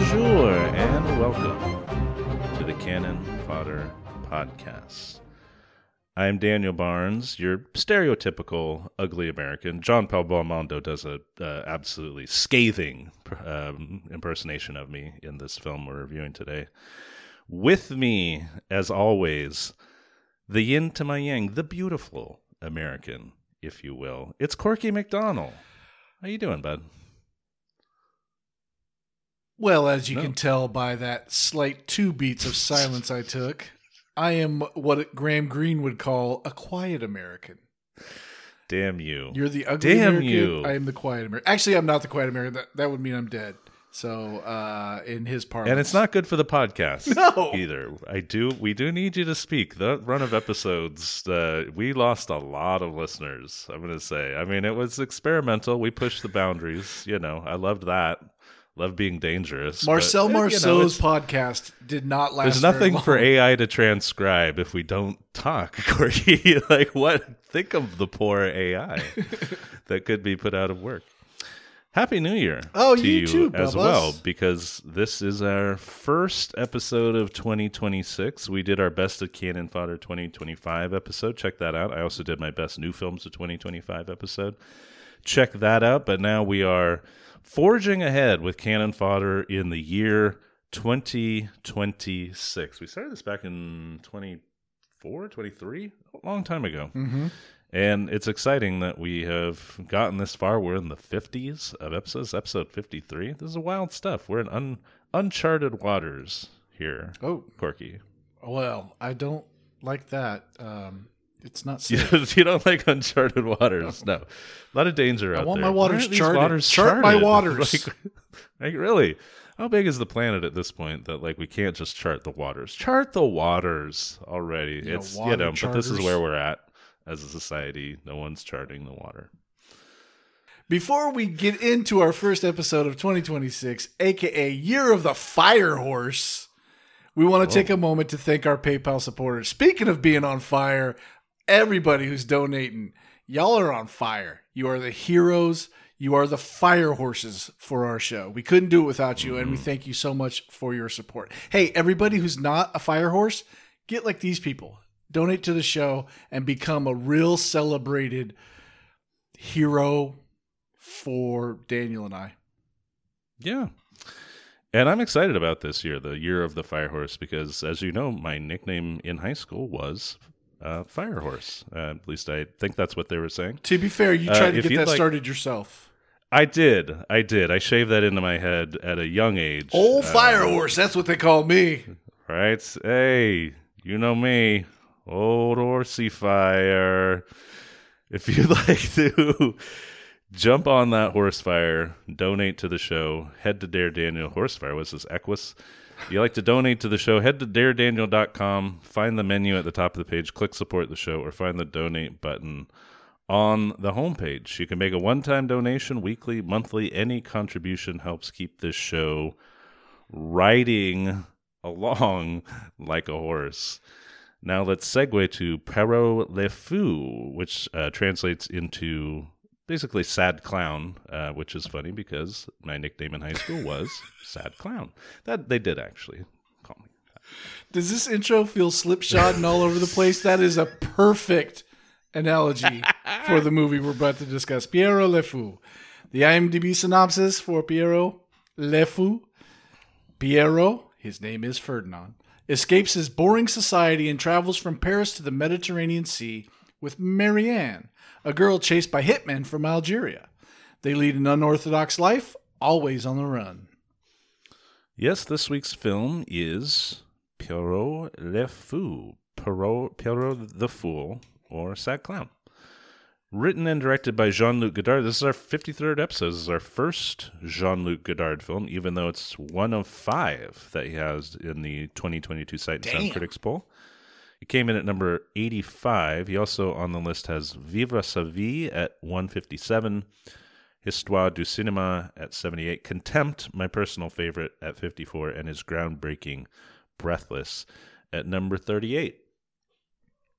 Bonjour and welcome to the Cannon Fodder Podcast. I'm Daniel Barnes, your stereotypical ugly American. John Paul Belmondo does a absolutely scathing impersonation of me in this film we're reviewing today. With me, as always, the yin to my yang, the beautiful American, if you will. It's Corky McDonald. How you doing, bud? Well, as you can tell by that slight 2 beats of silence I took, I am what Graham Greene would call a quiet American. Damn you. You're the ugly Damn American. you. I am the quiet American. Actually, I'm not the quiet American. That would mean I'm dead. So, in his parlance. And it's not good for the podcast No. either. We do need you to speak. The run of episodes, we lost a lot of listeners, I'm going to say. I mean, it was experimental. We pushed the boundaries. I loved that. Love being dangerous. Marcel but, Marceau's podcast did not last There's very nothing long. for AI to transcribe if we don't talk, Corky. Like, what? Think of the poor AI that could be put out of work. Happy New Year to you too, as Bubba's. well, because this is our first episode of 2026. We did our Best of Cannon Fodder 2025 episode. Check that out. I also did my Best New Films of 2025 episode. Check that out. But now we are forging ahead with Cannon Fodder in the year 2026. We started this back in 24, 23, a long time ago. Mm-hmm. And it's exciting that we have gotten this far. We're in the 50s of episodes, episode 53. This is wild stuff. We're in uncharted waters here, Corky. Well, I don't like that. It's not safe. You don't like uncharted waters. No. A lot of danger out there. I want my waters Why are these charted. waters Chart my charted? waters. Like, really? How big is the planet at this point that we can't just chart the waters? Chart the waters already. Yeah, It's water but this is charters. where we're at as a society. No one's charting the water. Before we get into our first episode of 2026, aka Year of the Fire Horse, we want to take a moment to thank our PayPal supporters. Speaking of being on fire, everybody who's donating, y'all are on fire. You are the heroes. You are the fire horses for our show. We couldn't do it without you, and we thank you so much for your support. Hey, everybody who's not a fire horse, get like these people. Donate to the show and become a real celebrated hero for Daniel and I. Yeah. And I'm excited about this year, the Year of the Fire Horse, because as you know, my nickname in high school was Fire Horse. At least I think that's what they were saying. To be fair, you tried to if get you'd that like- started yourself. I did. I shaved that into my head at a young age. Old fire horse, that's what they call me. Right? Hey, you know me. Old horsey fire. If you'd like to jump on that horse fire, donate to the show, head to Dare Daniel. Horsefire was this Equus. You like to donate to the show, head to daredaniel.com, find the menu at the top of the page, click support the show, or find the donate button on the homepage. You can make a one-time donation, weekly, monthly. Any contribution helps keep this show riding along like a horse. Now let's segue to Perrault Le Fou, which translates into basically sad clown, which is funny because my nickname in high school was Sad Clown. That they did actually call me. Does this intro feel slipshod and all over the place? That is a perfect analogy for the movie we're about to discuss. Perrault Le Fou. The IMDb synopsis for Perrault Le Fou. Pierrot, his name is Ferdinand, escapes his boring society and travels from Paris to the Mediterranean Sea with Marianne, a girl chased by hitmen from Algeria. They lead an unorthodox life, always on the run. Yes, this week's film is Perrault Le Fou, Perrault the Fool, or Sad Clown. Written and directed by Jean-Luc Godard. This is our 53rd episode. This is our first Jean-Luc Godard film, even though it's one of 5 that he has in the 2022 Sight and Sound Critics Poll. It came in at number 85. He also on the list has Vivre sa vie at 157, Histoire du cinéma at 78, Contempt, my personal favorite, at 54, and his groundbreaking Breathless at number 38.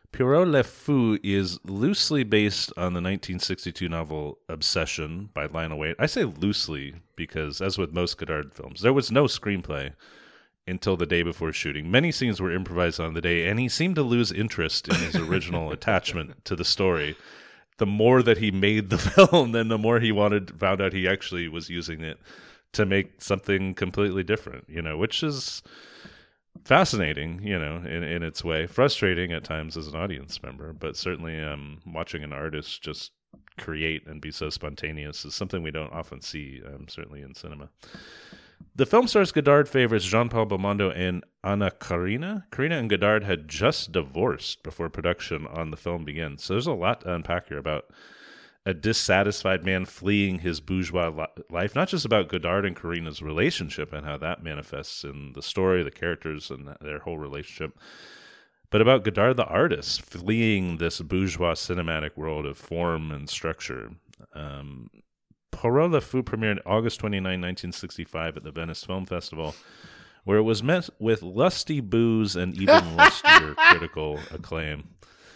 Pierrot Le Fou is loosely based on the 1962 novel Obsession by Lionel Waite. I say loosely because, as with most Godard films, there was no screenplay until the day before shooting. Many scenes were improvised on the day, and he seemed to lose interest in his original attachment to the story. The more that he made the film, then the more he found out he actually was using it to make something completely different, which is fascinating, in its way. Frustrating at times as an audience member, but certainly watching an artist just create and be so spontaneous is something we don't often see, certainly in cinema. The film stars Godard favorites Jean-Paul Belmondo and Anna Karina. Karina and Godard had just divorced before production on the film began, so there's a lot to unpack here about a dissatisfied man fleeing his bourgeois life, not just about Godard and Karina's relationship and how that manifests in the story, the characters, and their whole relationship, but about Godard the artist fleeing this bourgeois cinematic world of form and structure. Pierrot Le Fou premiered August 29, 1965 at the Venice Film Festival, where it was met with lusty boos and even lustier critical acclaim.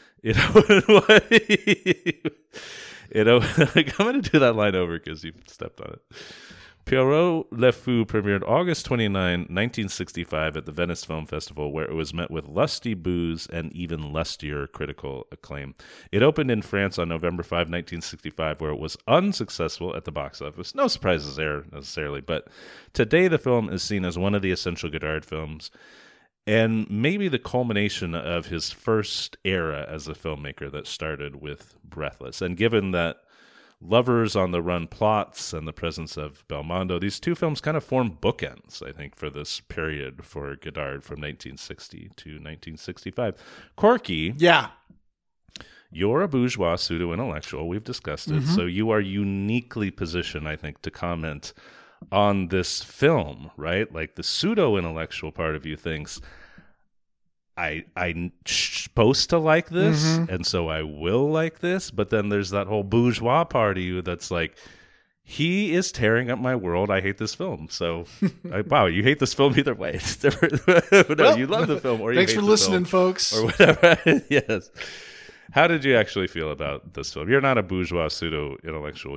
I'm going to do that line over because you stepped on it. Pierrot Le Fou premiered August 29, 1965 at the Venice Film Festival, where it was met with lusty boos and even lustier critical acclaim. It opened in France on November 5, 1965, where it was unsuccessful at the box office. No surprises there, necessarily, but today the film is seen as one of the essential Godard films, and maybe the culmination of his first era as a filmmaker that started with Breathless. And given that Lovers on the Run plots and the presence of Belmondo, these two films kind of form bookends, I think, for this period for Godard from 1960 to 1965. Corky. Yeah. You're a bourgeois pseudo-intellectual. We've discussed it. So you are uniquely positioned, I think, to comment on this film, right? Like the pseudo-intellectual part of you thinks, I'm supposed to like this, and so I will like this. But then there's that whole bourgeois part of you that's like, he is tearing up my world. I hate this film. So, wow, you hate this film either way. No, you love the film, or you thanks hate for the listening, film, folks, or whatever. Yes. How did you actually feel about this film? You're not a bourgeois pseudo-intellectual.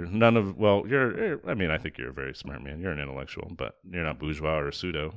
I think you're a very smart man. You're an intellectual, but you're not bourgeois or pseudo.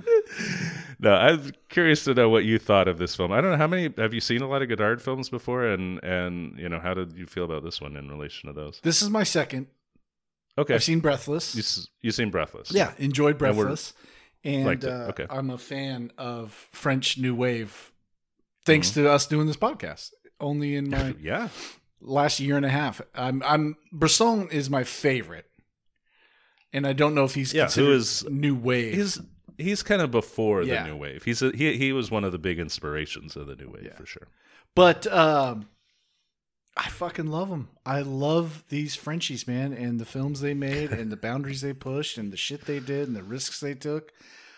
No, I'm curious to know what you thought of this film. I don't know, have you seen a lot of Godard films before, and how did you feel about this one in relation to those? This is my second. Okay. I've seen Breathless. You've seen Breathless. Yeah, enjoyed Breathless. And liked it. Okay. I'm a fan of French New Wave, thanks to us doing this podcast. Only in my last year and a half. Bresson is my favorite. And I don't know if he's considered New Wave. He's kind of before the New Wave. He was one of the big inspirations of the New Wave, for sure. But I fucking love them. I love these Frenchies, man, and the films they made and the boundaries they pushed and the shit they did and the risks they took.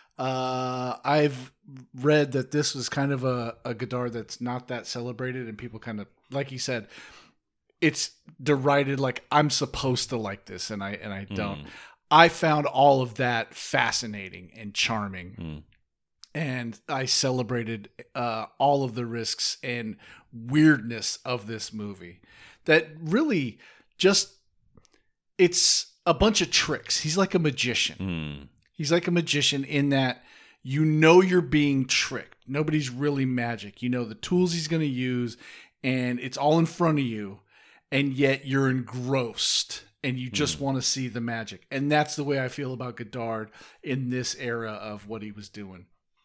I've read that this was kind of a Godard that's not that celebrated, and people kind of, like you said, it's derided like I'm supposed to like this, and I don't. I found all of that fascinating and charming. And I celebrated all of the risks and weirdness of this movie. That really just, it's a bunch of tricks. He's like a magician. He's like a magician in that you're being tricked. Nobody's really magic. You know the tools he's going to use, and it's all in front of you, and yet you're engrossed. And you just want to see the magic. And that's the way I feel about Godard in this era of what he was doing.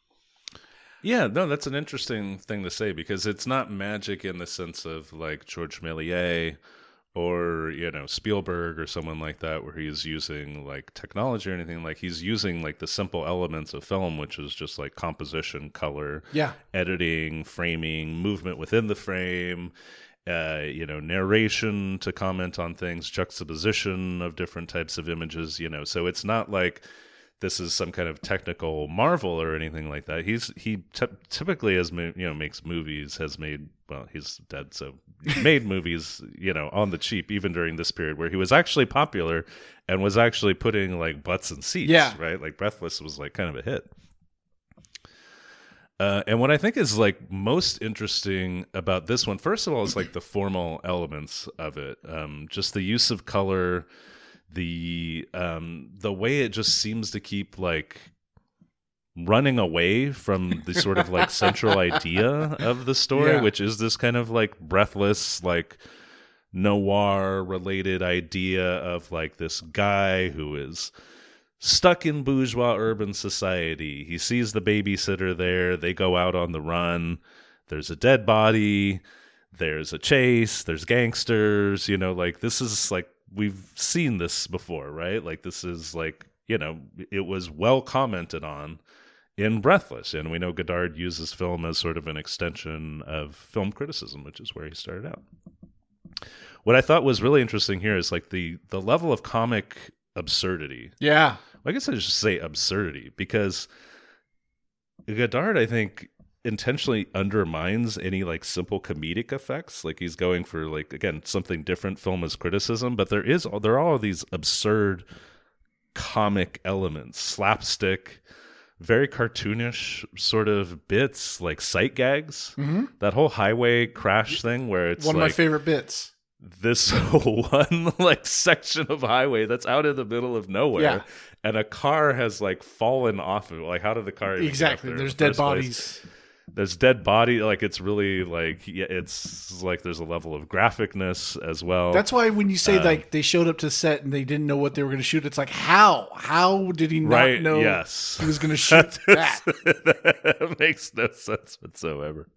Yeah, no, that's an interesting thing to say, because it's not magic in the sense of like Georges Méliès or, Spielberg or someone like that, where he's using like technology or anything. Like he's using like the simple elements of film, which is just like composition, color, editing, framing, movement within the frame, narration to comment on things, juxtaposition of different types of images, so it's not like this is some kind of technical marvel or anything like that. He typically makes movies, he's dead, so he made movies, on the cheap, even during this period where he was actually popular and was actually putting like butts in seats, right? Like Breathless was like kind of a hit. And what I think is like most interesting about this one, first of all, is like the formal elements of it. Just the use of color, the way it just seems to keep like running away from the sort of like central idea of the story, which is this kind of like breathless, like noir related idea of like this guy who is stuck in bourgeois urban society. He sees the babysitter there. They go out on the run. There's a dead body. There's a chase. There's gangsters. You know, like this is like, we've seen this before, right? Like this is like, you know, it was well commented on in Breathless. And we know Godard uses film as sort of an extension of film criticism, which is where he started out. What I thought was really interesting here is like the level of comic absurdity. Yeah. I guess I should say absurdity, because Godard, I think, intentionally undermines any like simple comedic effects. Like he's going for like, again, something different, film as criticism, but there are all these absurd comic elements, slapstick, very cartoonish sort of bits, like sight gags. Mm-hmm. That whole highway crash thing where it's one of my favorite bits. This one like section of highway that's out in the middle of nowhere, and a car has like fallen off of it. Like, how did the car even get there? There's dead bodies. There's dead body. Like, it's really like, it's like there's a level of graphicness as well. That's why when you say like they showed up to set and they didn't know what they were going to shoot, it's like, how did he not know he was going to shoot that? That makes no sense whatsoever.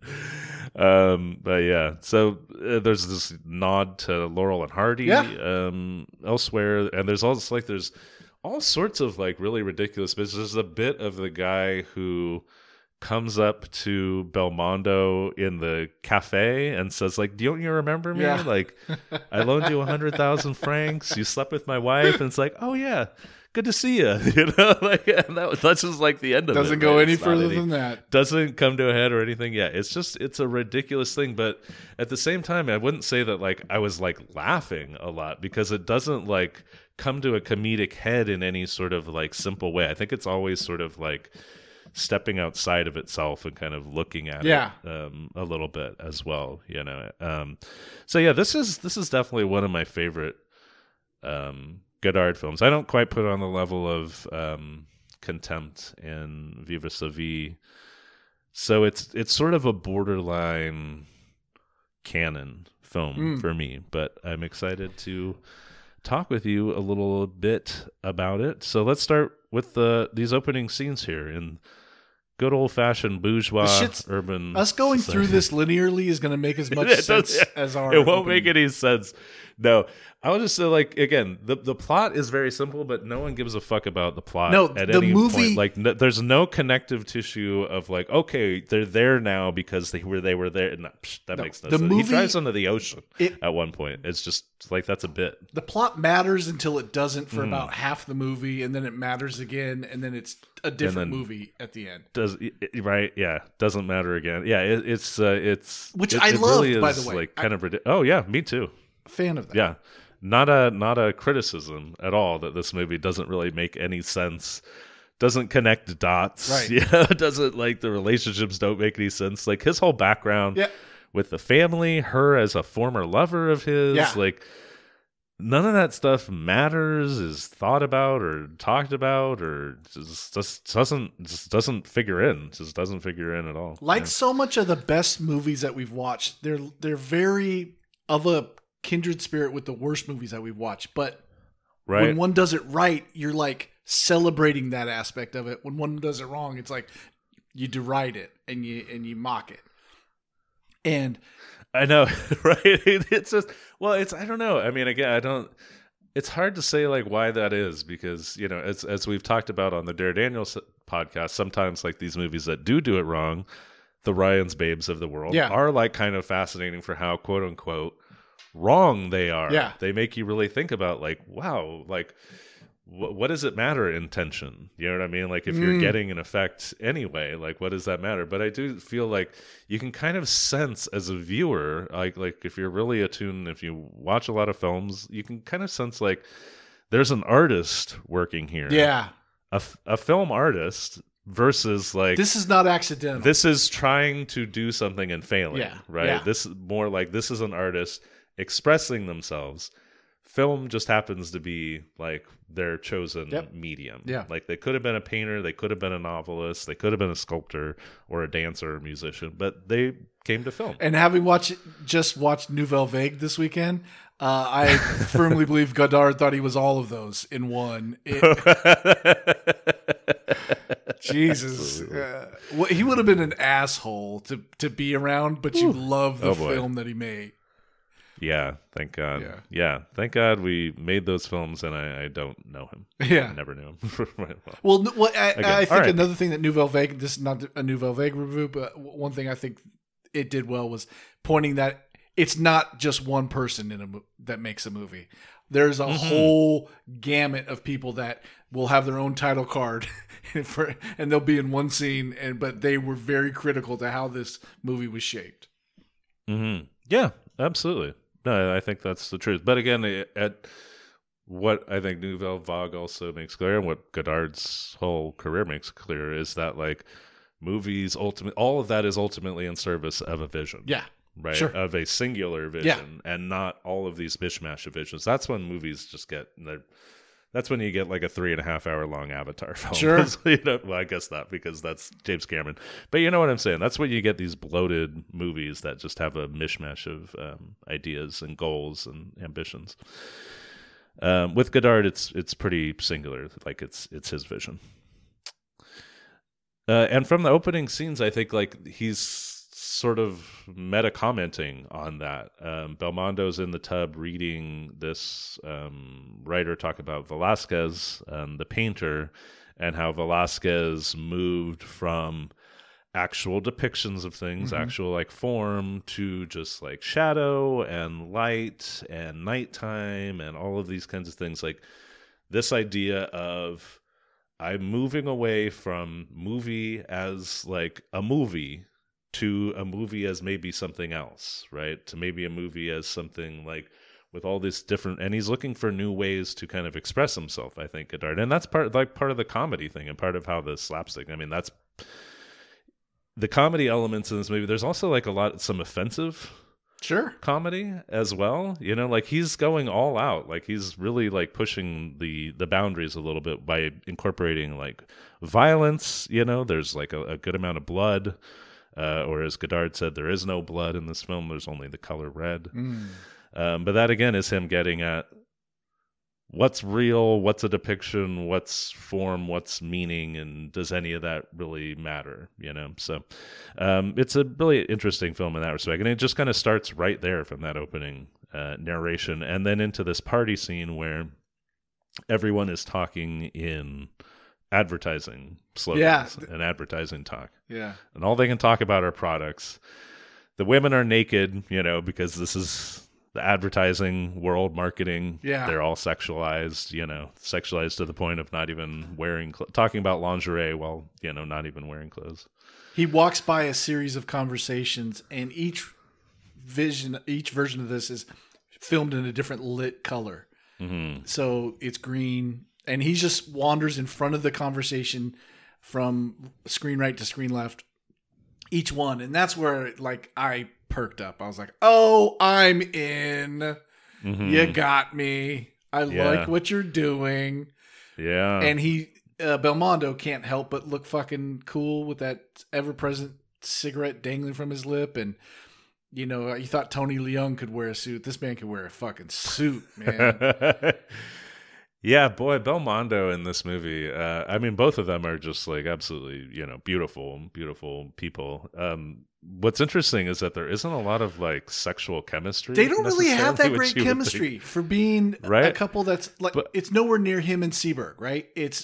But yeah, so there's this nod to Laurel and Hardy elsewhere, and there's also like there's all sorts of like really ridiculous bits. There's a bit of the guy who comes up to Belmondo in the cafe and says like, don't you remember me? Like, I loaned you 100,000 francs. You slept with my wife. And it's like, oh yeah, good to see you. You know, like, and that's just like the end of it. Doesn't go any further than that. Doesn't come to a head or anything. Yeah, it's a ridiculous thing. But at the same time, I wouldn't say that like I was like laughing a lot, because it doesn't like come to a comedic head in any sort of like simple way. I think it's always sort of like stepping outside of itself and kind of looking at it a little bit as well, you know. So yeah, this is definitely one of my favorite Godard films. I don't quite put it on the level of Contempt and Viva la Vie. So it's sort of a borderline canon film for me, but I'm excited to talk with you a little bit about it. So let's start with these opening scenes here in good old-fashioned bourgeois urban us going society. Through this linearly is going to make as much sense as our it won't make any sense. No, I will just say, like, again, the plot is very simple, but no one gives a fuck about the plot at any point. Like, there's no connective tissue of like, okay, they're there now because they were there. No, that makes no sense. He drives onto the ocean at one point. It's just like, that's a bit. The plot matters until it doesn't for about half the movie, and then it matters again, and then it's a different movie at the end. Right? Yeah, doesn't matter again. Yeah, it's which I love, really by the way. Like kind of ridiculous. Oh yeah, me too. Fan of that. Yeah, not a criticism at all that this movie doesn't really make any sense, doesn't connect dots. Right. Yeah, doesn't, like, the relationships don't make any sense. Like his whole background with the family, her as a former lover of his, like none of that stuff matters, is thought about or talked about, or just doesn't figure in. Just doesn't figure in at all. Like so much of the best movies that we've watched, they're very of a kindred spirit with the worst movies that we've watched. But when one does it right, you're like celebrating that aspect of it. When one does it wrong, it's like you deride it and you mock it. And I know, right? It's just, well, I don't know. I mean, again, it's hard to say like why that is, because, you know, as we've talked about on the Dare Daniels podcast, sometimes like these movies that do it wrong, the Ryan's Babes of the world are like kind of fascinating for how quote unquote wrong they are. Yeah. They make you really think about like, wow, like what does it matter in tension? You know what I mean? Like if you're getting an effect anyway, like what does that matter? But I do feel like you can kind of sense as a viewer, like if you're really attuned, if you watch a lot of films, you can kind of sense like there's an artist working here. Yeah. A film artist versus like This is not accidental. this is trying to do something and failing. Yeah, Right. yeah. This is more like this is an artist expressing themselves. Film just happens to be like their chosen medium. Yeah. Like they could have been a painter, they could have been a novelist, they could have been a sculptor or a dancer or musician, but they came to film. And having just watched Nouvelle Vague this weekend, I firmly believe Godard thought he was all of those in one. Jesus. He would have been an asshole to be around, but you love the film that he made. Yeah, thank God. Yeah, thank God we made those films, and I don't know him. Yeah. I never knew him. I think another thing that Nouvelle Vague, this is not a Nouvelle Vague review, but one thing I think it did well was pointing that it's not just one person that makes a movie. There's a whole gamut of people that will have their own title card, and they'll be in one scene, but they were very critical to how this movie was shaped. Mm-hmm. Yeah, absolutely. No, I think that's the truth. But again, at what I think Nouvelle Vague also makes clear, and what Godard's whole career makes clear, is that like movies, all of that is ultimately in service of a vision. Yeah. Right. Sure. Of a singular vision, and not all of these mishmash of visions. That's when movies just get. That's when you get like a 3.5 hour long Avatar film. Sure. Well, I guess not, because that's James Cameron. But you know what I'm saying? That's when you get these bloated movies that just have a mishmash of ideas and goals and ambitions. With Godard, it's pretty singular. Like it's his vision. And from the opening scenes, I think like he's sort of meta commenting on that. Belmondo's in the tub reading this writer talk about Velázquez, the painter, and how Velázquez moved from actual depictions of things, actual like form, to just like shadow and light and nighttime and all of these kinds of things. Like this idea of I'm moving away from movie as like a movie to a movie as maybe something else, right? To maybe a movie as something like with all this different, and he's looking for new ways to kind of express himself, I think, Godard. And that's part of the comedy thing and part of how the slapstick, I mean, that's the comedy elements in this movie. There's also like some offensive comedy as well, you know, like he's going all out, like he's really like pushing the boundaries a little bit by incorporating like violence, you know, there's like a good amount of blood. Or as Godard said, there is no blood in this film. There's only the color red. But that, again, is him getting at what's real, what's a depiction, what's form, what's meaning, and does any of that really matter, you know? So it's a really interesting film in that respect. And it just kind of starts right there from that opening narration and then into this party scene where everyone is talking in advertising slogans and advertising talk. Yeah. And all they can talk about are products. The women are naked, you know, because this is the advertising world, marketing. Yeah. They're all sexualized, you know, sexualized to the point of not even wearing talking about lingerie while, you know, not even wearing clothes. He walks by a series of conversations, and each version of this is filmed in a different lit color. So it's green, and he just wanders in front of the conversation from screen right to screen left, each one. And that's where like I perked up. I was like, oh, I'm in. You got me. I like what you're doing. Yeah. And Belmondo can't help but look fucking cool with that ever-present cigarette dangling from his lip. And, you know, you thought Tony Leung could wear a suit. This man could wear a fucking suit, man. Yeah, boy, Belmondo in this movie. I mean, both of them are just like absolutely, you know, beautiful, beautiful people. What's interesting is that there isn't a lot of like sexual chemistry. They don't really have that great chemistry for being a couple that's like, it's nowhere near him and Seberg, right?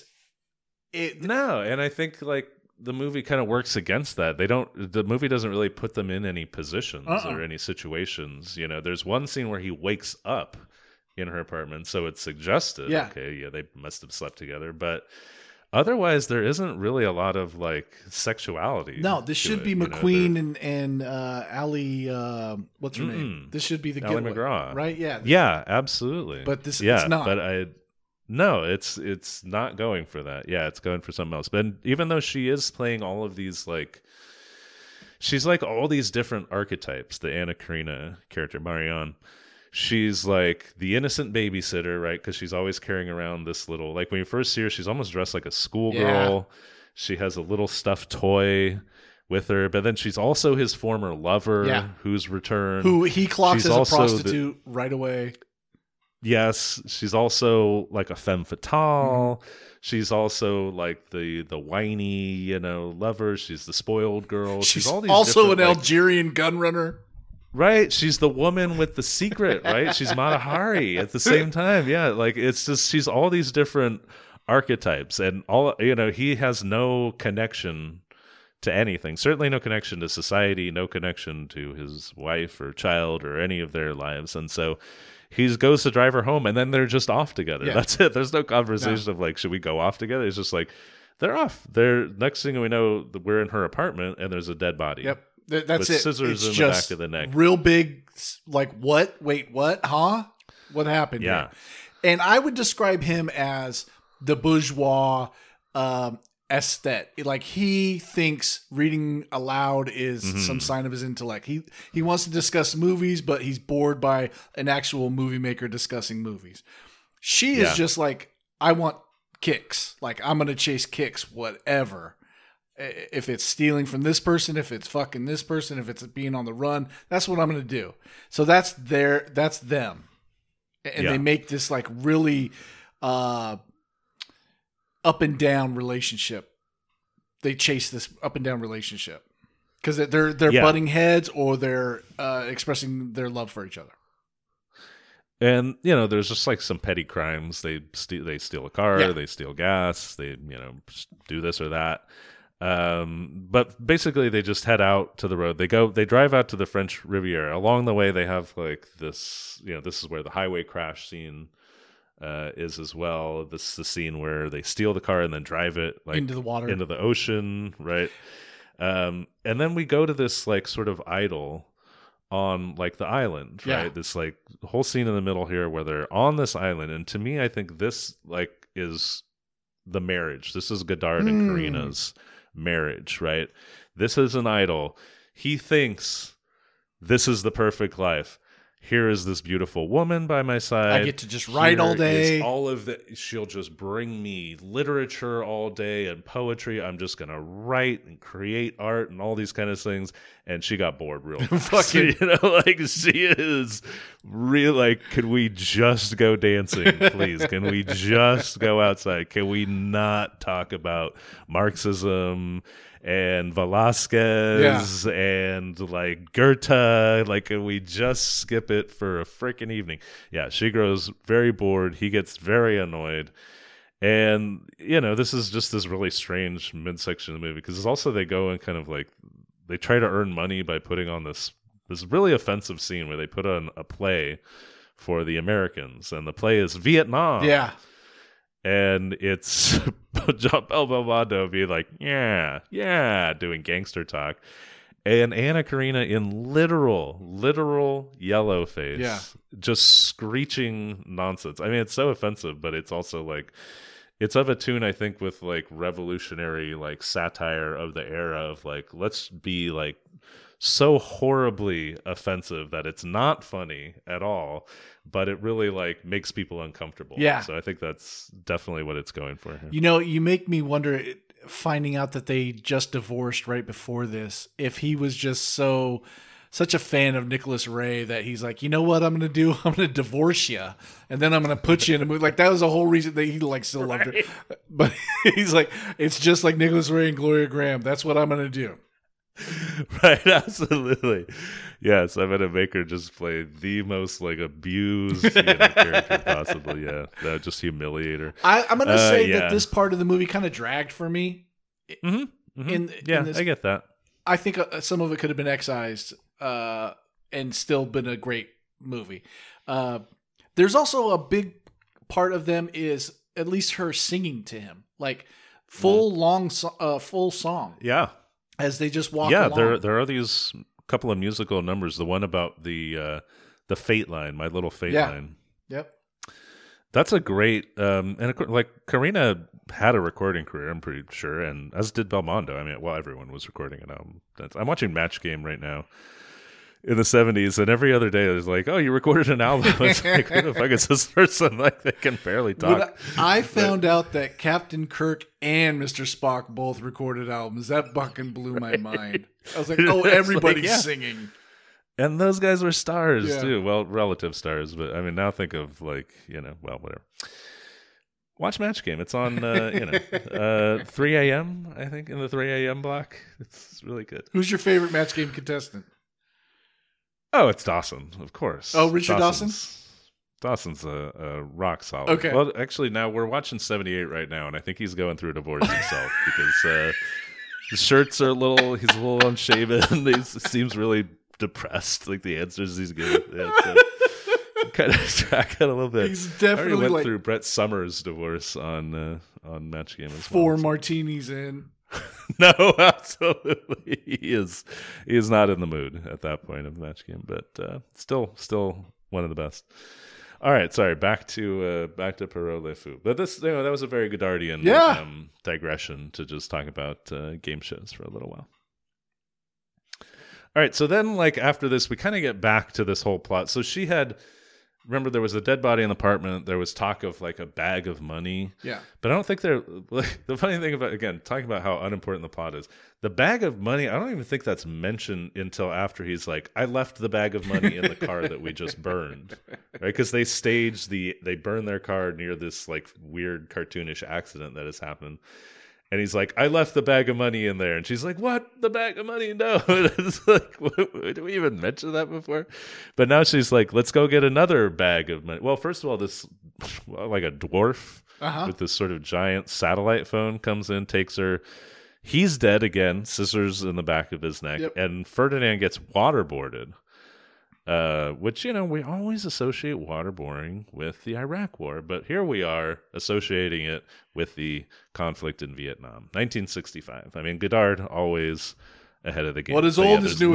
No, and I think like the movie kind of works against that. The movie doesn't really put them in any positions or any situations. You know, there's one scene where he wakes up in her apartment, so it's suggested, they must have slept together, but otherwise there isn't really a lot of like sexuality. No, this should be McQueen and Ali, what's her name? This should be the Ali getaway, McGraw, right? Yeah, yeah, absolutely. But it's not. But No, it's not going for that. Yeah, it's going for something else. But even though she is playing all of these, like, she's like all these different archetypes, the Anna Karina character, Marianne. She's like the innocent babysitter, right? Because she's always carrying around this little, like when you first see her, she's almost dressed like a schoolgirl. Yeah. She has a little stuffed toy with her, but then she's also his former lover who's returned. Who he clocks as a prostitute right away. Yes, she's also like a femme fatale. Mm-hmm. She's also like the whiny, lover. She's the spoiled girl. She's all these also an Algerian gun runner. Right. She's the woman with the secret, right? She's Mata Hari at the same time. Yeah, like it's just she's all these different archetypes, and all he has no connection to anything. Certainly no connection to society, no connection to his wife or child or any of their lives. And so he goes to drive her home, and then they're just off together. Yeah. That's it. There's no conversation of like, should we go off together? It's just like, they're off. Next thing we know, we're in her apartment, and there's a dead body. Yep. That's with scissors in the back of the neck. Real big, like, what? Wait, what? Huh? What happened here? And I would describe him as the bourgeois aesthete. Like, he thinks reading aloud is some sign of his intellect. He wants to discuss movies, but he's bored by an actual movie maker discussing movies. She is just like, I want kicks. Like, I'm going to chase kicks, whatever. If it's stealing from this person, if it's fucking this person, if it's being on the run, that's what I'm going to do. So that's them. And they make this like really up and down relationship. They chase this up and down relationship because they're butting heads, or they're expressing their love for each other. And there's just like some petty crimes. They steal a car, they steal gas, they do this or that. But basically they just head out to the road. They drive out to the French Riviera. Along the way, they have like this, this is where the highway crash scene is as well. This is the scene where they steal the car and then drive it like into the water, into the ocean, right? And then we go to this like sort of idol on like the island, right? This like whole scene in the middle here where they're on this island. And to me, I think this like is the marriage. This is Godard and Karina's marriage, right? This is an idol. He thinks this is the perfect life. Here is this beautiful woman by my side. I get to just write all day. She'll just bring me literature all day and poetry. I'm just gonna write and create art and all these kind of things. And she got bored real fast. Like she is real. Like, could we just go dancing, please? Can we just go outside? Can we not talk about Marxism and Velasquez and like Goethe? Like, can we just skip it for a freaking evening? Yeah, she grows very bored. He gets very annoyed. And, this is just this really strange midsection of the movie because it's also they go and kind of like, they try to earn money by putting on this really offensive scene where they put on a play for the Americans. And the play is Vietnam. Yeah. And it's Jean-Paul Belmondo being like, yeah, doing gangster talk. And Anna Karina in literal yellow face, just screeching nonsense. I mean, it's so offensive, but it's also like, it's of a tune, I think, with like revolutionary like satire of the era of like, let's be like so horribly offensive that it's not funny at all, but it really like makes people uncomfortable. Yeah. So I think that's definitely what it's going for here. You make me wonder, finding out that they just divorced right before this, if he was just such a fan of Nicholas Ray that he's like, you know what I'm going to do? I'm going to divorce you. And then I'm going to put you in a movie. Like, that was the whole reason that he like still loved her. But he's like, it's just like Nicholas Ray and Gloria Graham. That's what I'm going to do. Right, absolutely. Yes, I'm gonna make her just play the most like abused character possible. Yeah, that just humiliate her. I'm gonna say that this part of the movie kind of dragged for me. I get that. I think some of it could have been excised and still been a great movie. There's also a big part of them is at least her singing to him, like full song. Yeah. As they just walk along. Yeah, there are these couple of musical numbers. The one about the fate line, My Little Fate line. Yep. That's a great, like Karina had a recording career, I'm pretty sure, and as did Belmondo. I mean, well, everyone was recording an album. I'm watching Match Game right now in the 70s, and every other day it's like, oh, you recorded an album. It's like, who the fuck is this person? Like, they can barely talk. I found out that Captain Kirk and Mr. Spock both recorded albums. That fucking blew my mind. I was like, oh, everybody's singing. And those guys were stars too. Well, relative stars, but I mean, now think of like, well, whatever. Watch Match Game. It's on, 3 a.m. I think in the 3 a.m. block. It's really good. Who's your favorite Match Game contestant? Oh, it's Dawson, of course. Oh, Richard Dawson? Dawson's a rock solid. Okay. Well, actually, now we're watching 78 right now, and I think he's going through a divorce himself because his shirts are he's a little unshaven. He seems really depressed, like the answers he's giving. Kind of track it a little bit. He's definitely I already went through Brett Summers' divorce on Match Game as well. 4 so. martinis in. No, absolutely, he is not in the mood at that point of the Match Game, but still one of the best. All right, sorry, back to Pierrot Le Fou. But this, that was a very Godardian digression to just talk about game shows for a little while. All right, so then, like, after this, we kind of get back to this whole plot. So she had, remember, there was a dead body in the apartment. There was talk of, like, a bag of money. Yeah. But I don't think like, the funny thing about, again, talking about how unimportant the plot is, the bag of money, I don't even think that's mentioned until after he's like, I left the bag of money in the car that we just burned. Right? Because they burn their car near this, like, weird cartoonish accident that has happened. And he's like, I left the bag of money in there. And she's like, what? The bag of money? No. It's like, did we even mention that before? But now she's like, let's go get another bag of money. Well, first of all, this, like a dwarf with this sort of giant satellite phone comes in, takes her. He's dead again, scissors in the back of his neck. Yep. And Ferdinand gets waterboarded. Which, we always associate waterboarding with the Iraq War, but here we are associating it with the conflict in Vietnam, 1965. I mean, Godard always ahead of the game. What is old is new.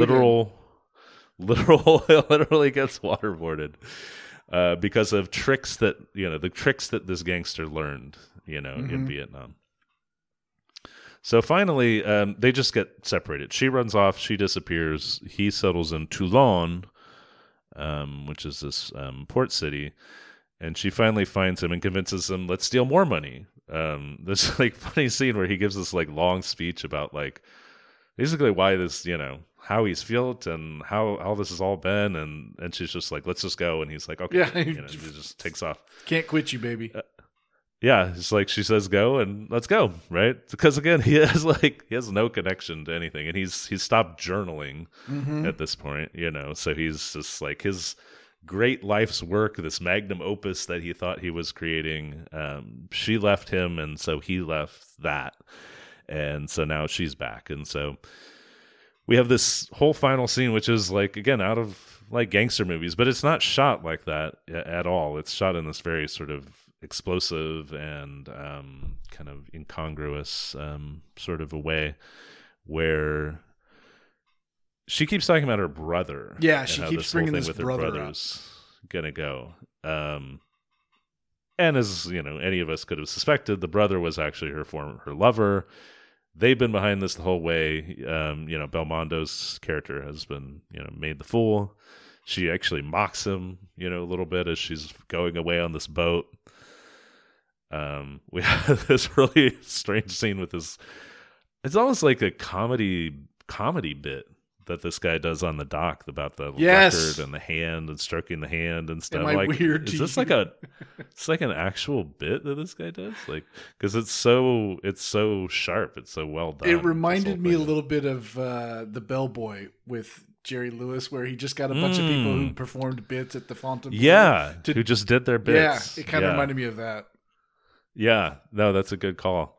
Literally gets waterboarded because of tricks that the tricks that this gangster learned, in Vietnam. So finally, they just get separated. She runs off. She disappears. He settles in Toulon, which is this port city, and she finally finds him and convinces him, let's steal more money. This like funny scene where he gives this like long speech about like basically why this, how he's felt and how this has all been, and she's just like, let's just go, and he's like, okay, he just takes off. Can't quit you, baby. Yeah, it's like she says go and let's go, right? Because again, he has no connection to anything, and he's stopped journaling at this point, so he's just like his great life's work, this magnum opus that he thought he was creating. She left him, and so he left that, and so now she's back, and so we have this whole final scene, which is like again out of like gangster movies, but it's not shot like that at all. It's shot in this very sort of explosive and kind of incongruous sort of a way where she keeps talking about her brother. Yeah, she keeps bringing this with brother her brother's gonna go. And as any of us could have suspected, the brother was actually her lover. They've been behind this the whole way. Belmondo's character has been made the fool. She actually mocks him, a little bit as she's going away on this boat. We have this really strange scene with this. It's almost like a comedy bit that this guy does on the dock about the record and the hand and stroking the hand and stuff. Like, is this like it's like an actual bit that this guy does? Like, because it's so sharp, it's so well done. It reminded me a little bit of the Bellboy with Jerry Lewis, where he just got a bunch of people who performed bits at the Fontainebleau. Yeah, who just did their bits. Yeah, it kind of reminded me of that. Yeah, no, that's a good call.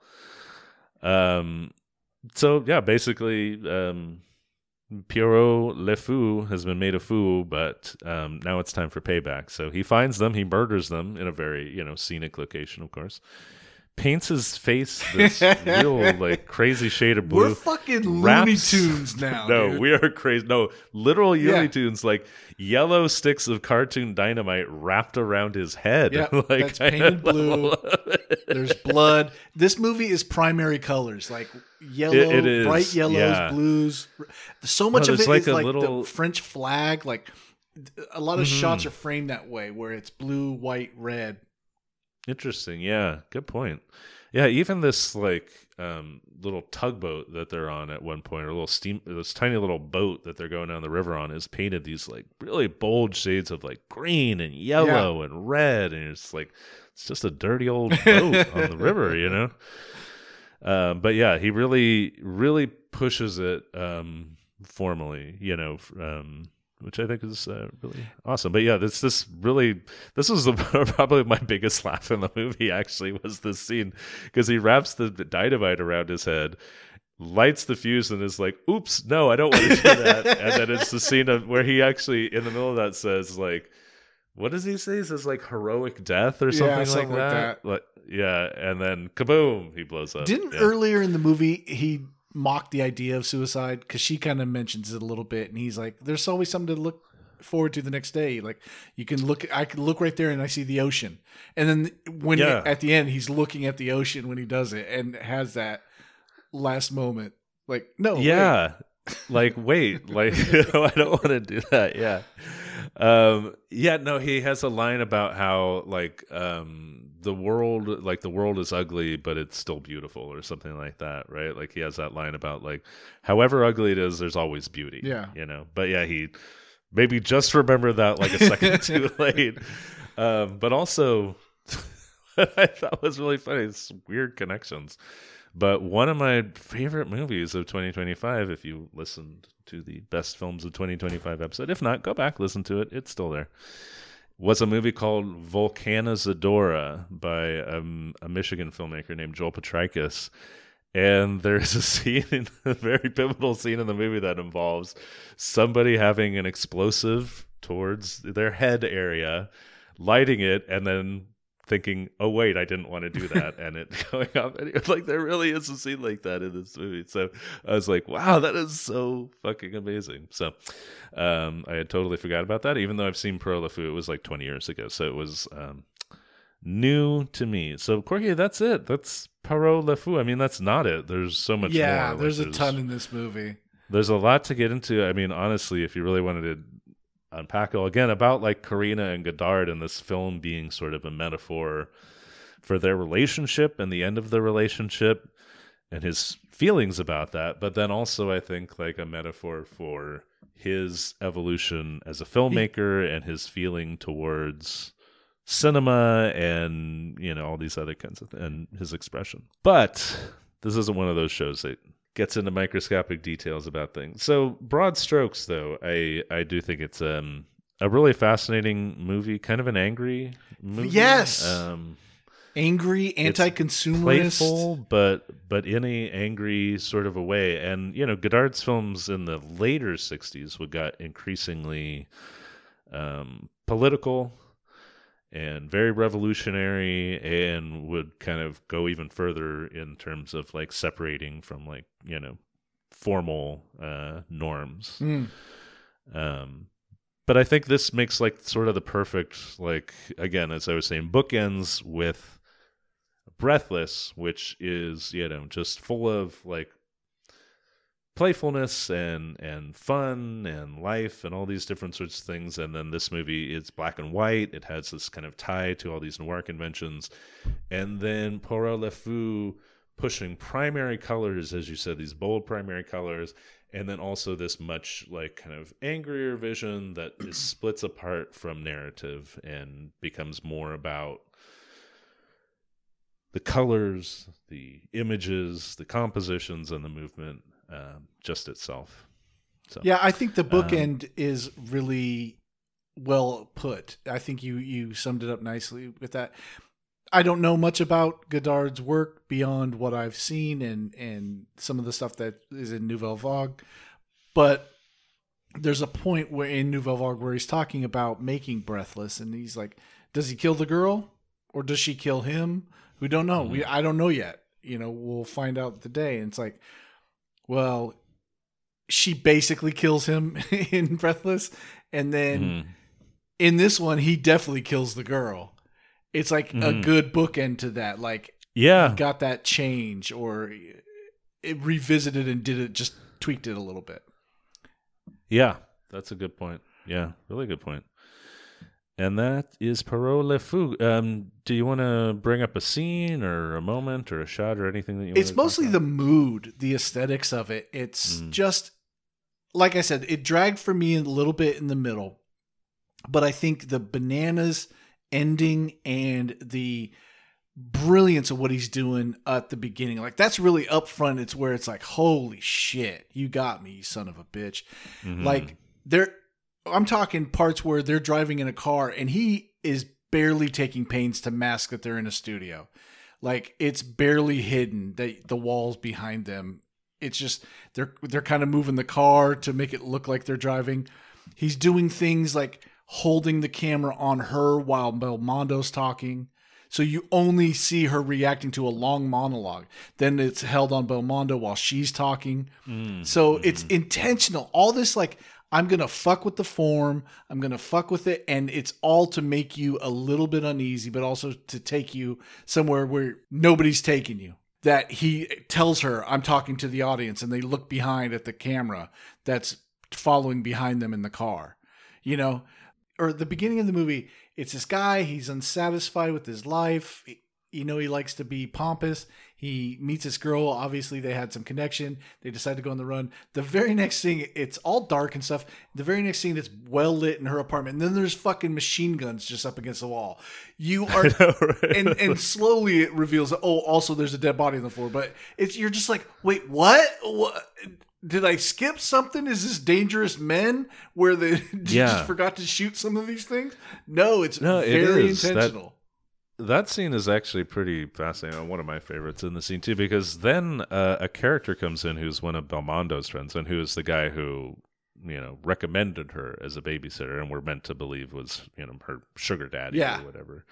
So yeah, basically, Pierrot Le Fou has been made a fool, but now it's time for payback. So he finds them, he murders them in a very scenic location, of course. paints his face this real like crazy shade of blue. We're fucking Looney Tunes now. No, dude. we are crazy. No, literal Looney Tunes, like yellow sticks of cartoon dynamite wrapped around his head. Yeah, like, that's painted blue. There's blood. This movie is primary colors, like yellow, It is, bright yellows, blues. So much of it like is a like little- the French flag. Like a lot of shots are framed that way, where it's blue, white, red. Interesting. Yeah, good point. Yeah, even this like little tugboat that they're on at one point, or this tiny little boat that they're going down the river on, is painted these like really bold shades of like green and yellow and red, and it's just a dirty old boat on the river, you know. But yeah, he really pushes it formally, you know. Which I think is really awesome. But yeah, this was probably my biggest laugh in the movie, actually, was this scene, because he wraps the dynamite around his head, lights the fuse, and is like, oops, no, I don't want to do that. And then it's the scene of where he actually, in the middle of that, says like, what does he say? He says like heroic death or something like that. Like, yeah, and then kaboom, he blows up. Didn't earlier in the movie he mock the idea of suicide, because she kind of mentions it a little bit, and he's like, there's always something to look forward to the next day, like I can look right there and I see the ocean, and then when at the end he's looking at the ocean when he does it, and has that last moment like, no, wait, like I don't want to do that. No, he has a line about how like the world is ugly, but it's still beautiful, or something like that, right? Like he has that line about like, however ugly it is, there's always beauty. Yeah, you know. But yeah, he maybe just remembered that like a second too late. But also, what I thought was really funny, it's weird connections. But one of my favorite movies of 2025, if you listened to the Best Films of 2025 episode, if not, go back, listen to it. It's still there. Was a movie called Volcanizadora by a Michigan filmmaker named Joel Petrakis. And there's a scene, a very pivotal scene in the movie that involves somebody having an explosive towards their head area, lighting it, and then thinking, oh wait, I didn't want to do that, and it going up. And it, like, there really is a scene like that in this movie. So I was like, wow, that is so fucking amazing. So I had totally forgot about that, even though I've seen Pro Le Fou. It was like 20 years ago, so it was new to me. So Corky, that's it. That's Parole Le Fou. I mean, that's not it. There's so much more. Yeah, there's a ton in this movie. There's a lot to get into. I mean, honestly, if you really wanted to unpack it all, again, about like Karina and Godard and this film being sort of a metaphor for their relationship and the end of the relationship and his feelings about that, but then also I think like a metaphor for his evolution as a filmmaker and his feeling towards cinema and, you know, all these other kinds of and his expression. But this isn't one of those shows that gets into microscopic details about things. So broad strokes, though, I do think it's a really fascinating movie, kind of an angry movie. Yes. Angry, anti-consumerist, playful, but in a angry sort of a way. And you know, Godard's films in the later '60s got increasingly political and very revolutionary, and would kind of go even further in terms of like separating from like, you know, formal norms. But I think this makes like sort of the perfect, like, again, as I was saying, bookends with Breathless, which is, you know, just full of like playfulness and fun and life and all these different sorts of things. And then this movie is black and white. It has this kind of tie to all these noir conventions. And then Parole Le Fou pushing primary colors, as you said, these bold primary colors. And then also this much like kind of angrier vision that is splits apart from narrative and becomes more about the colors, the images, the compositions, and the movement just itself. So, yeah, I think the bookend is really well put. I think you summed it up nicely with that. I don't know much about Godard's work beyond what I've seen and some of the stuff that is in Nouvelle Vague, but there's a point where in Nouvelle Vague where he's talking about making Breathless, and he's like, does he kill the girl? Or does she kill him? We don't know. I don't know yet. We'll find out today. And it's like, well, she basically kills him in Breathless. And then in this one, he definitely kills the girl. It's like a good bookend to that. Like, got that change, or it revisited and just tweaked it a little bit. Yeah, that's a good point. Yeah, really good point. And that is Parole Le Fou. Do you want to bring up a scene or a moment or a shot or anything that you want to It's mostly the mood, the aesthetics of it. It's just, like I said, it dragged for me a little bit in the middle. But I think the bananas ending and the brilliance of what he's doing at the beginning, like that's really upfront. It's where it's like, holy shit, you got me, you son of a bitch. Like I'm talking parts where they're driving in a car and he is barely taking pains to mask that they're in a studio. Like it's barely hidden, the walls behind them. It's just they're kind of moving the car to make it look like they're driving. He's doing things like holding the camera on her while Belmondo's talking. So you only see her reacting to a long monologue. Then it's held on Belmondo while she's talking. So it's intentional. All this, like, I'm going to fuck with the form. I'm going to fuck with it. And it's all to make you a little bit uneasy, but also to take you somewhere where nobody's taking you. That he tells her, I'm talking to the audience, and they look behind at the camera that's following behind them in the car. Or at the beginning of the movie, it's this guy, he's unsatisfied with his life. He likes to be pompous. He meets this girl. Obviously, they had some connection. They decide to go on the run. The very next scene, it's all dark and stuff. The very next scene, it's well lit in her apartment. And then there's fucking machine guns just up against the wall. You are, right? and slowly it reveals, also there's a dead body on the floor. But you're just like, wait, what? Did I skip something? Is this Dangerous Men where they just forgot to shoot some of these things? No, it's very intentional. That scene is actually pretty fascinating. One of my favorites in the scene too, because then a character comes in who's one of Belmondo's friends and who is the guy who recommended her as a babysitter and we're meant to believe was her sugar daddy or whatever.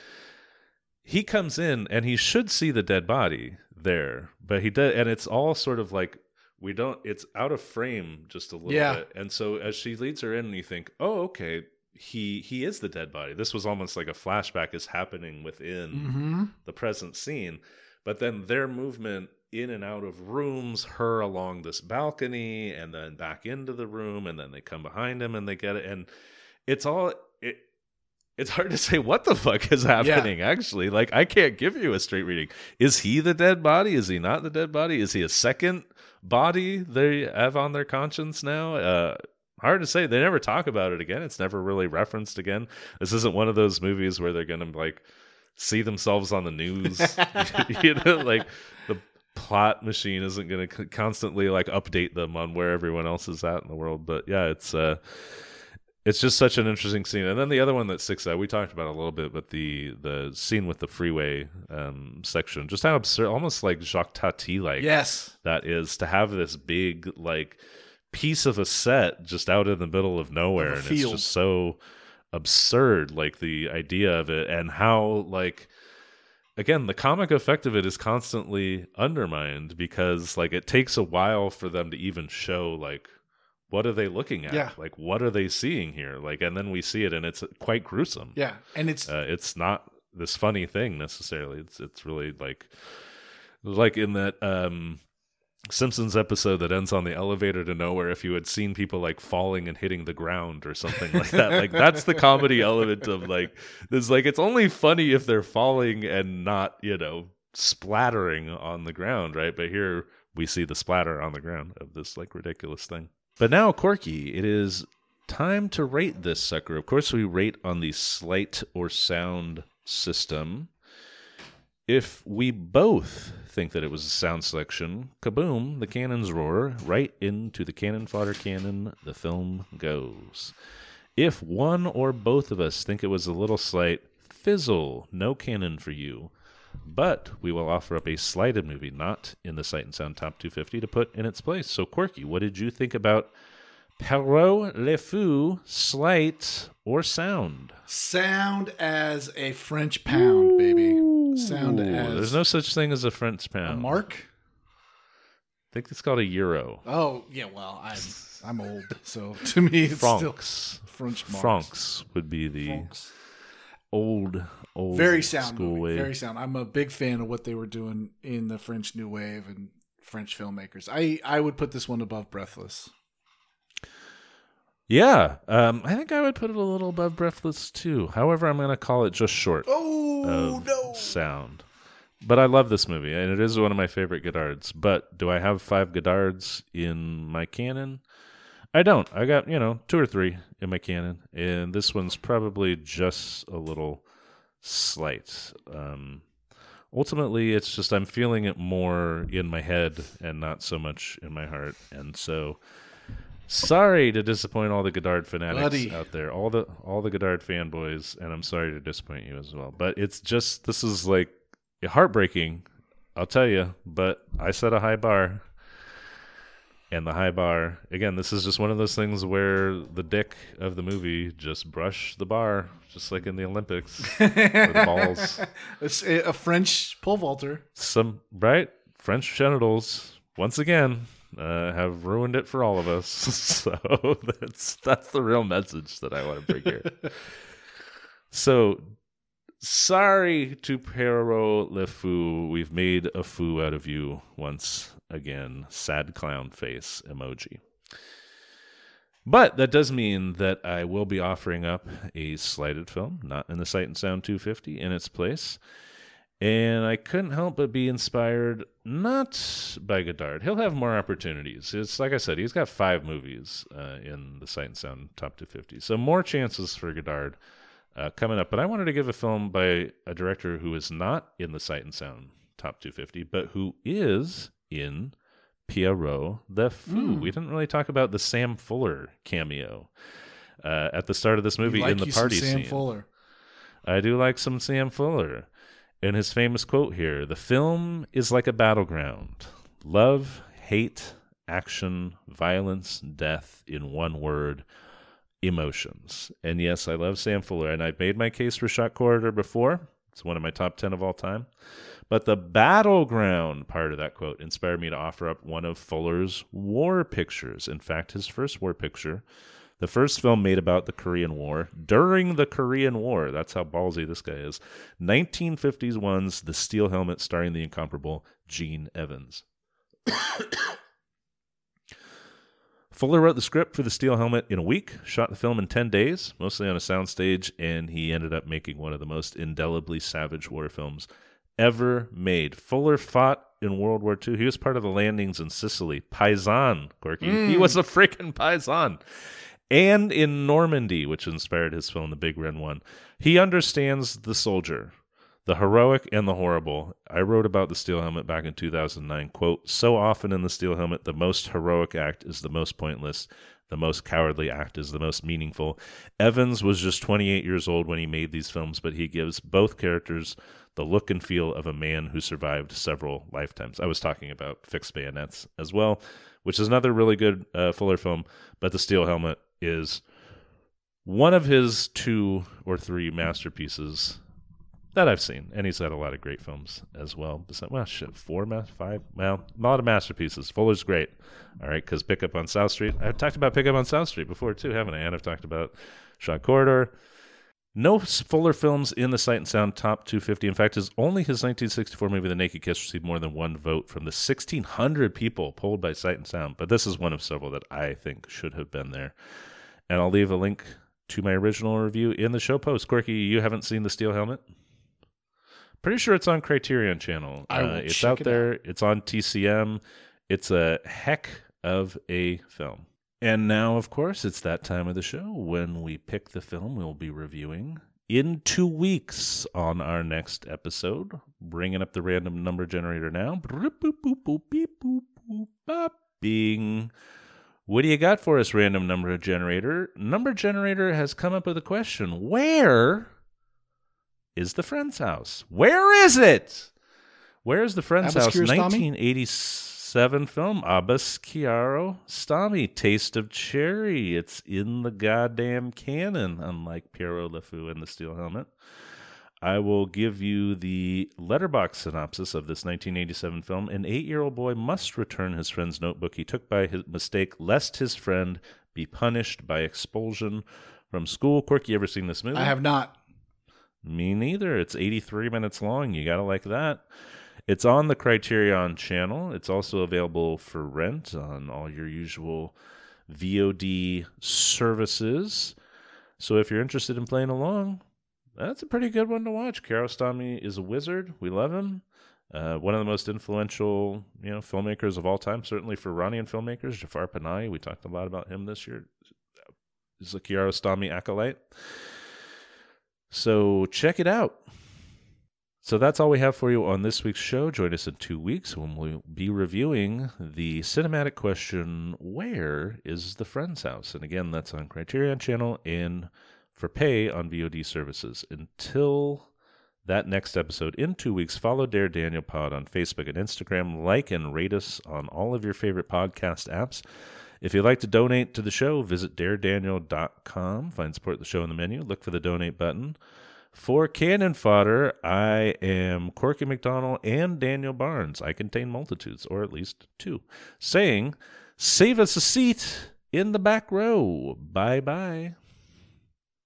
He comes in and he should see the dead body there, but he does, and it's all sort of like it's out of frame just a little bit. And so as she leads her in, you think, oh, okay, he is the dead body. This was almost like a flashback is happening within the present scene. But then their movement in and out of rooms, her along this balcony and then back into the room, and then they come behind him and they get it. And it's all... It's hard to say what the fuck is happening, actually. Like, I can't give you a straight reading. Is he the dead body? Is he not the dead body? Is he a second body they have on their conscience now? Hard to say. They never talk about it again. It's never really referenced again. This isn't one of those movies where they're going to, like, see themselves on the news. Like, the plot machine isn't going to constantly, like, update them on where everyone else is at in the world. But, yeah, it's just such an interesting scene. And then the other one that sticks out, we talked about it a little bit, but the scene with the freeway section, just how absurd, almost like Jacques Tati-like that is, to have this big, like, piece of a set just out in the middle of nowhere. And it's just so absurd, like, the idea of it, and how, like, again, the comic effect of it is constantly undermined because, like, it takes a while for them to even show, like, what are they looking at? Yeah. Like, what are they seeing here? Like, and then we see it, and it's quite gruesome. Yeah, and it's not this funny thing necessarily. It's really like in that Simpsons episode that ends on the elevator to nowhere. If you had seen people like falling and hitting the ground or something like that, like that's the comedy element of like it's like it's only funny if they're falling and not splattering on the ground, right? But here we see the splatter on the ground of this like ridiculous thing. But now, Corky, it is time to rate this sucker. Of course, we rate on the Slight or Sound system. If we both think that it was a sound selection, kaboom, the cannons roar, right into the cannon fodder cannon, the film goes. If one or both of us think it was a little slight, fizzle, no cannon for you. But we will offer up a slighted movie, not in the Sight and Sound Top 250, to put in its place. So, Quirky, what did you think about Perrault Le Fou, slight or sound? Sound as a French pound, baby. Sound as There's no such thing as a French a pound. mark. I think it's called a euro. Oh yeah, well I'm old, so to me it's Francs. still French marks. Francs would be the Francs. old Very sound school movie. way. Very sound. I'm a big fan of what they were doing in the French New Wave and French filmmakers. I would put this one above Breathless. Yeah, I think I would put it a little above Breathless too. However, I'm going to call it just short Oh of no! sound. But I love this movie, and it is one of my favorite Godards. But do I have 5 Godards in my canon? I don't. I got, 2 or 3 in my canon, and this one's probably just a little slight. Ultimately, it's just I'm feeling it more in my head and not so much in my heart. And so, sorry to disappoint all the Godard fanatics out there, all the Godard fanboys, and I'm sorry to disappoint you as well. But it's just, this is like heartbreaking, I'll tell you, but I set a high bar. And the high bar, again, this is just one of those things where the dick of the movie just brushed the bar, just like in the Olympics. Or the balls. It's a French pole vaulter. French genitals, once again, have ruined it for all of us. So that's the real message that I want to bring here. So, sorry to Perrault Le Fou. We've made a foo out of you once again. Sad clown face emoji. But that does mean that I will be offering up a slighted film, not in the Sight and Sound 250, in its place. And I couldn't help but be inspired, not by Godard. He'll have more opportunities. It's like I said, he's got 5 movies in the Sight and Sound Top 250. So more chances for Godard coming up. But I wanted to give a film by a director who is not in the Sight and Sound Top 250, but who is in Perrault Le Fou. We didn't really talk about the Sam Fuller cameo at the start of this movie in the party Sam scene. Fuller. I do like some Sam Fuller. And his famous quote here, the film is like a battleground. Love, hate, action, violence, death, in one word, emotions. And yes, I love Sam Fuller, and I've made my case for Shot Corridor before. It's one of my top 10 of all time. But the battleground part of that quote inspired me to offer up one of Fuller's war pictures. In fact, his first war picture, the first film made about the Korean War, during the Korean War. That's how ballsy this guy is. 1951's The Steel Helmet, starring the incomparable Gene Evans. Fuller wrote the script for The Steel Helmet in a week, shot the film in 10 days, mostly on a soundstage, and he ended up making one of the most indelibly savage war films ever made. Fuller fought in World War II. He was part of the landings in Sicily. Paisan, Corky. He was a freaking Paisan. And in Normandy, which inspired his film, The Big Red One. He understands the soldier, the heroic and the horrible. I wrote about The Steel Helmet back in 2009. Quote, so often in The Steel Helmet, the most heroic act is the most pointless. The most cowardly act is the most meaningful. Evans was just 28 years old when he made these films, but he gives both characters the look and feel of a man who survived several lifetimes. I was talking about Fixed Bayonets as well, which is another really good Fuller film, but The Steel Helmet is one of his 2 or 3 masterpieces that I've seen. And he's had a lot of great films as well. 4, 5? Well, a lot of masterpieces. Fuller's great. All right, because Pickup on South Street. I've talked about Pickup on South Street before too, haven't I? And I've talked about Shot Corridor. No Fuller films in the Sight and Sound Top 250. In fact, only his 1964 movie, The Naked Kiss, received more than 1 vote from the 1,600 people polled by Sight and Sound. But this is one of several that I think should have been there. And I'll leave a link to my original review in the show post. Corky, you haven't seen The Steel Helmet? Pretty sure it's on Criterion Channel. It's out there. It's on TCM. It's a heck of a film. And now, of course, it's that time of the show when we pick the film we'll be reviewing in 2 weeks on our next episode. Bringing up the random number generator now. Bing. What do you got for us, random number generator? Number generator has come up with a question. Where is the Friend's house? Where is it? Where is the Friend's house? 1986. 1987 film, Abbas Kiarostami, Taste of Cherry. It's in the goddamn canon, unlike Pierrot Le Fou and the Steel Helmet. I will give you the letterbox synopsis of this 1987 film. An 8-year-old boy must return his friend's notebook he took by his mistake, lest his friend be punished by expulsion from school. Quirk, you ever seen this movie? I have not. Me neither. It's 83 minutes long. You got to like that. It's on the Criterion channel. It's also available for rent on all your usual VOD services. So if you're interested in playing along, that's a pretty good one to watch. Kiarostami is a wizard. We love him. One of the most influential, filmmakers of all time, certainly for Iranian filmmakers. Jafar Panahi, we talked a lot about him this year. He's a Kiarostami acolyte. So check it out. So that's all we have for you on this week's show. Join us in 2 weeks when we'll be reviewing the cinematic question, Where is the Friend's House? And again, that's on Criterion Channel and for pay on VOD services. Until that next episode in 2 weeks, follow Dare Daniel Pod on Facebook and Instagram. Like and rate us on all of your favorite podcast apps. If you'd like to donate to the show, visit daredaniel.com. Find support the show in the menu. Look for the donate button. For Cannon Fodder, I am Corky McDonald and Daniel Barnes. I contain multitudes, or at least 2, saying, save us a seat in the back row. Bye-bye.